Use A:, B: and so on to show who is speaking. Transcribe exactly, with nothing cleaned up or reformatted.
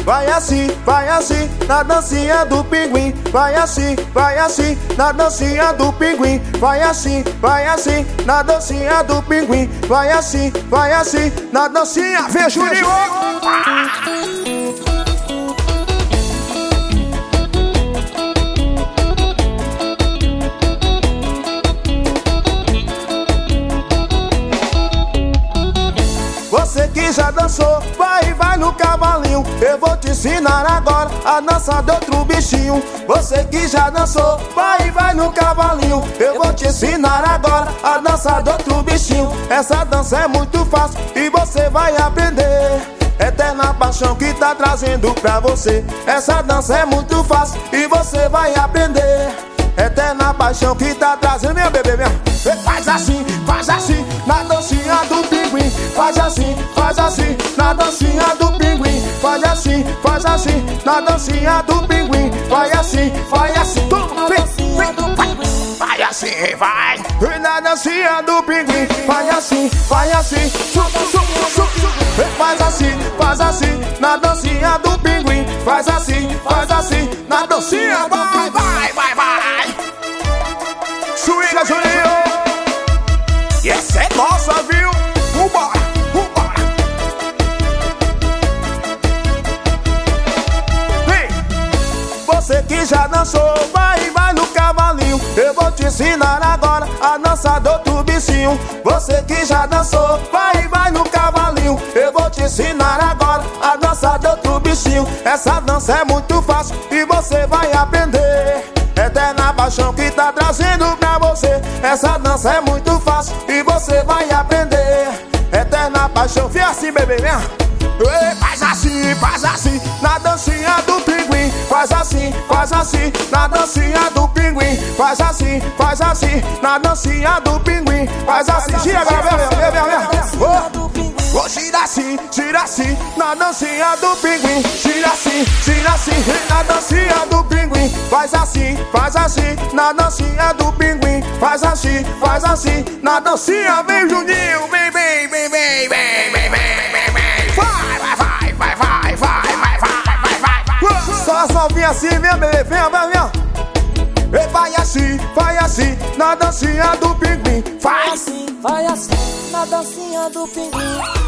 A: vai assim, vai assim, na dancinha do pinguim. Vai assim, vai assim, na dancinha do pinguim. Vai assim, vai assim, na dancinha do pinguim. Vai assim, vai assim, na dancinha. Vem, Juninho! Você que já dançou, vai, vai no cavalinho. Eu vou te ensinar agora a dança de outro bichinho. Você que já dançou, vai, vai no cavalinho. Eu vou te ensinar agora a dança de outro bichinho. Essa dança é muito fácil e você vai aprender. Eterna paixão que tá trazendo pra você. Essa dança é muito fácil e você vai aprender. Eterna paixão que tá trazendo, minha bebê, minha. Faz assim, faz assim, na dancinha do pinguim. Faz assim, faz assim, na dancinha do pinguim. Faz assim, faz assim, na dancinha do pinguim. Vai assim, vai assim, vem, vem, vai. Vai assim, vai. Na dancinha do pinguim. Vai assim, vai assim, su, su, su, su. Faz assim, faz assim, na dancinha do pinguim. Faz assim, faz assim, na dancinha. Vai, vai, vai, vai. Swinga, Juninho. E essa é nossa, viu? Vambora, vambora. Vem. Você que já dançou, vai, vai no cavalinho. Eu vou te ensinar agora a dança do outro bichinho. Você que já dançou, vai, vai no cavalinho. Eu vou te ensinar agora a dança do outro bichinho. Essa dança é muito fácil e você vai aprender. Eterna paixão que tá trazendo pra você. Essa dança é muito fácil e você vai aprender. Eterna paixão, vem assim, bebê, vem. Faz assim, faz assim, na dancinha do pinguim. Faz assim, faz assim, na dancinha do pinguim. Faz assim, faz assim, na dancinha do pinguim. Faz assim, gira agora, vem, vem, vem, vem. Oh, gira assim, gira assim, na dancinha do pinguim. Gira assim, gira assim, na dancinha do pinguim. Faz assim, faz assim, na dancinha do pinguim. Faz assim, faz assim, na dancinha. Vem, Juninho, vem, vem, vem, vem, vem, vem, vem, vem, vem. Vai, vai, vai, vai, vai, vai, vai, vai, vai, vai. Só as novinhas assim, vem, bebê, vem, vem, vem. Vai assim, vai assim, na dancinha do pinguim.
B: Vai assim, vai assim, na dancinha do pinguim.